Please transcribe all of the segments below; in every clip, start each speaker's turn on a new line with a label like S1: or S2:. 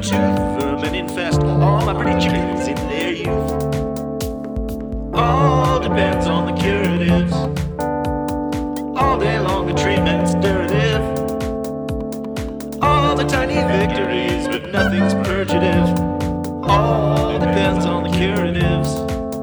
S1: tooth, vermin infest all my pretty chickens in their youth. All depends on the curatives. All day long the treatment's derivative. All the tiny victories, but nothing's purgative. All depends on the curatives.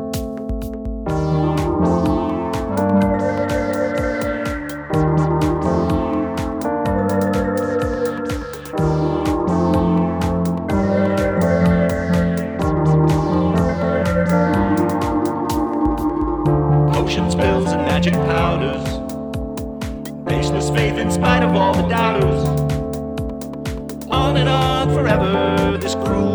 S1: Potions, pills, and magic powders. Baseless faith in spite of all the doubters. On and on forever, this cruel